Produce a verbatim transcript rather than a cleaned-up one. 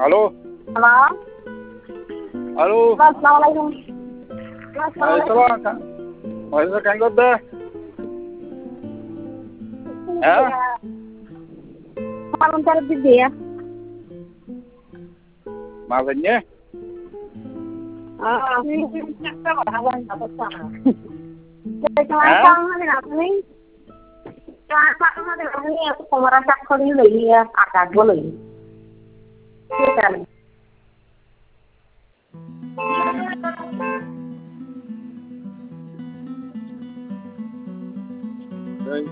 Halo. Halo. Halo. Assalamualaikum. Assalamualaikum. Waalaikumsalam kan gode. Ha? Malam cari bibi ya. Malamnya? Ah, ini kita bawa apa sana. Jadi kelasang ada apa nih? Kelasang ada apa nih? Aku pemerasa kali ini ya, akad boleh. Kita